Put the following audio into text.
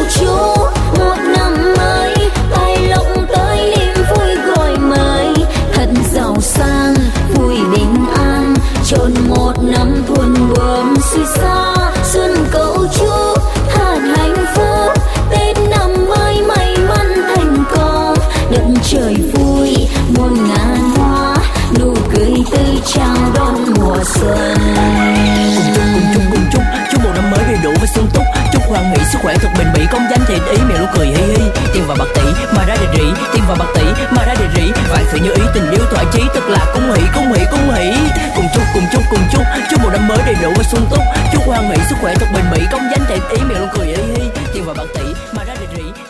chúc một năm mới tài lộc tới niềm vui gọi mời, thật giàu sang vui bình an, chọn một năm thuần buồm xuôi xa. Xuân cầu chúc thật hạnh phúc, Tết năm mới may mắn thành công, đất trời vui muôn ngàn hoa, nụ cười tươi chào đón mùa xuân. Cùng chúc một năm mới đầy đủ và sung túc, chúc hoàng mỹ sức khỏe thật bền bỉ, công danh thiện ý, miệng luôn cười hi hi, tiền vào bạc tỷ mà ra đề rỉ, tiền vào bạc tỷ mà ra đề rỉ, vạn sự như ý, tình yêu thoại chí, tức là cung hỷ. Cùng chúc một năm mới đầy đủ và sung túc, chúc hoàng mỹ sức khỏe thật bền bỉ, công danh thiện ý, miệng luôn cười hi hi, tiền vào bạc tỷ mà ra đề rỉ.